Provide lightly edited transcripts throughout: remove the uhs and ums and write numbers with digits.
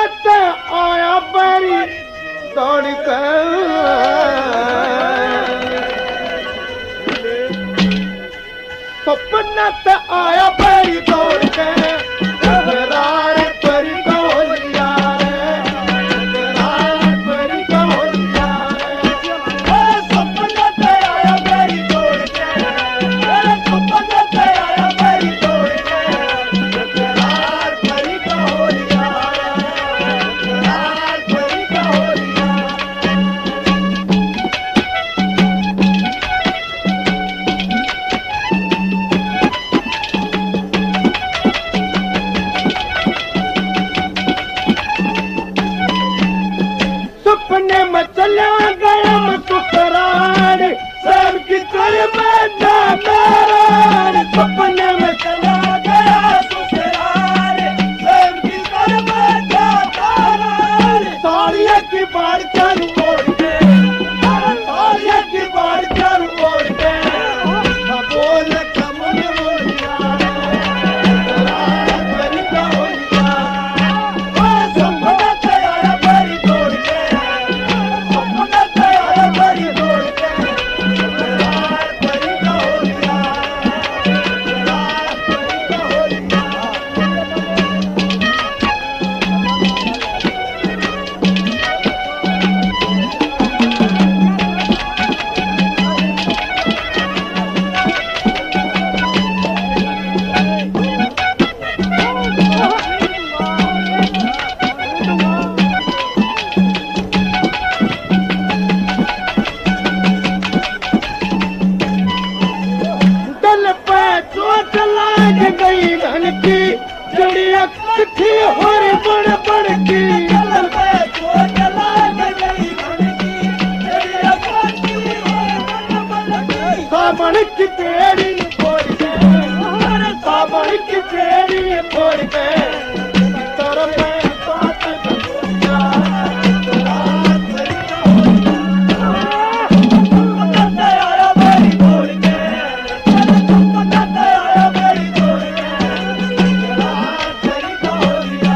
ते आया बैरी दौड़ कर सपना ते आया बैरी दौड़ के टकरार परी कौलिया टकरार परी कौलिया सपना ते आया बैरी दौड़ के सपना ते आया बैरी दौड़ के टकरार परी कौलिया टकरार परी कौलिया सपने में चला गया ससुराल सब की कर बैठा मेरा सपने में चला गया ससुराल सब की कर बैठा मेरा साड़िया की बाढ़ चल ओढ़ के साड़िया की बाढ़ चल ओढ़ के बोल कमल बोलिया बड़ी कहोलिया सपना तैयार बड़ी तोड़ के सपना तैयार बड़ी तोड़ के बड़ी कहोलिया बड़ी दल पे चोट लाग गई धन की चिड़िया कठी और बड़ बड़ की दल पे चोट लाग गई धन की चिड़िया कठी और बड़ बड़ की सावन की पेड़ी फोड़ के सावन की पेड़ी फोड़ के तर पे बात दुनिया रात आया बड़ी तोड़ के आया बड़ी तोड़ के रात बड़ी कहोलिया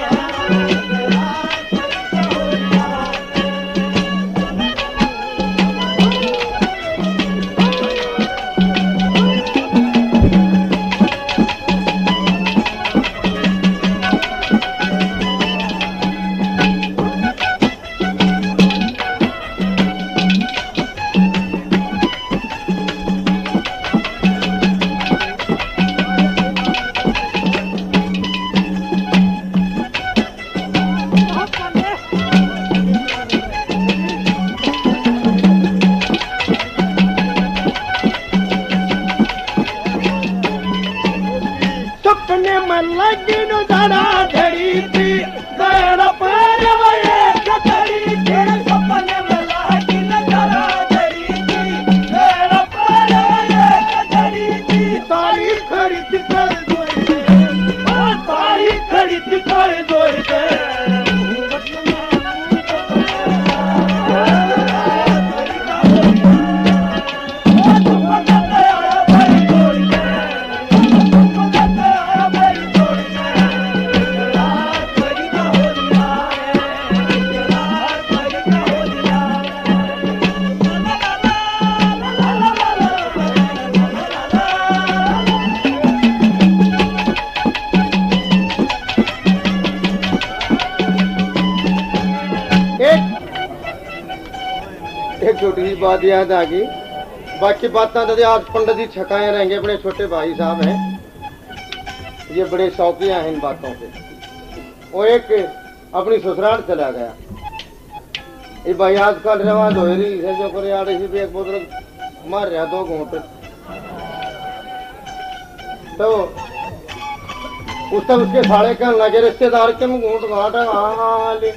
सपने में लगी नु धड़ा धड़ी थी गैर पर वये कतरी थी सपने में लगी नु धड़ा धड़ी थी गैर पर वये कतरी थी साड़ी खरीद कर दोई दे साड़ी खरीद कर दोई दे एक छोटी सी बात याद आ गई बाकी बातें तो आज पंडित जी छकाए रहेंगे अपने छोटे भाई साहब हैं ये बड़े शौकिया हैं इन बातों से वो एक अपनी ससुराल चला गया ये भाई आजकल रिवाज हो रही है जो पर यार इसी पे एक बोतल मार रहा 2 घूंट तो उस तक उसके साड़े कहने लगे रिश्तेदार के मुंह घूंट घाटा हाँ ले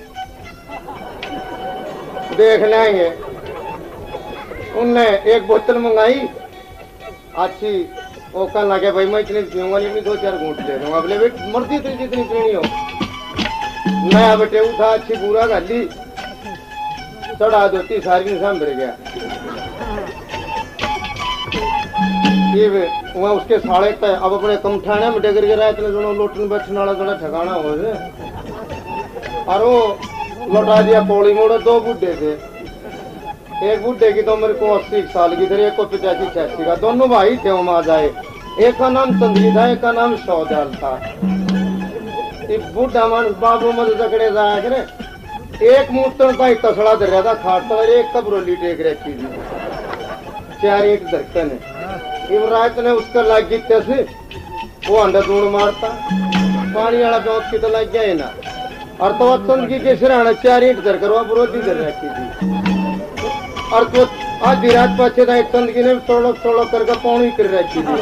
देख लेंगे उनने एक बोतल मंगाई अच्छी वो कहने लगे भाई मैं इतनी पीऊंगा नहीं 2-4 घूंट ले लूंगा बोले बेट मर्जी तेरी जितनी पीनी हो नया बेटे उठा अच्छी पूरा गाली चढ़ा दोती सारी इंसान भर गया ये वहाँ उसके साड़े पे अब अपने कमठाने में डगर गिरा इतने दोनों लोटन बैठने वाला थोड़ा ठिकाना हो और वो लौटा दिया पौड़ी मोड़। दो बूढ़े थे, एक बूढ़े की तो मेरे को 80 साल की थी, एक को 85-86 का। दोनों भाई थे वहां जाए। एक का नाम चंदगी था, एक का नाम सौदाल था। बूढ़ा मानुस बाबू मत जकड़े जाया करे। एक मूत्र का ही तसड़ा धर रहा था खाट पर, एक कब्रोली टेक रखी थी। चार एक धड़कन है। रात ने उसका लाग गई कैसे वो अंडा दूड़ मारता पानी वाला चौथ की तो लग गया ना। और तो चंदगी के सिराना 4 ईंट धर कर विरोधी धर रखी थी। और तो आधी रात पछे था एक चंदगी ने तोड़क तोड़क करके पानी कर रखी थी।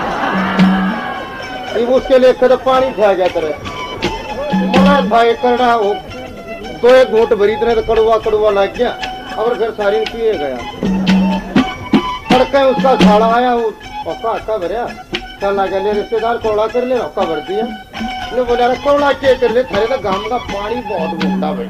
उसके लिए तो पानी खा गया तरह मना था एक करना हो। तो एक घूट भरी इतने तो कड़वा कड़वा लग गया और घर सारी पिए गया। तड़के उसका झाड़ा आया, वो औका भरया। चल लगा ले रिश्तेदार कोड़ा कर ले, औका भर दिया। ने बोला कोड़ा के कर ले, थारे तो गांव का पानी बहुत घूमता भाई।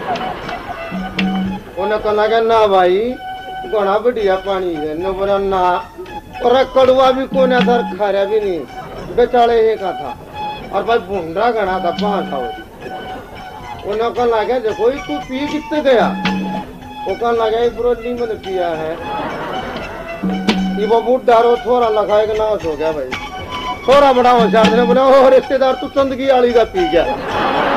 उन्हें कहा लगा ना भाई घना बढ़िया पानी है। ने बोला ना, और कड़वा भी को ना था, खारा भी नहीं, बेचारे एक का था। और भाई भूंडा घना था, 5 था। उन्हें कहा लगा देखो तू पी कितने गया। वो कहने लगा ब्रोली मैंने पिया है। ये वो बूढ़ डारो थोड़ा लगाएगा नाश हो गया भाई। थोड़ा बड़ा होशियार ने बोला रिश्तेदार तू चंदगी आली का पी गया।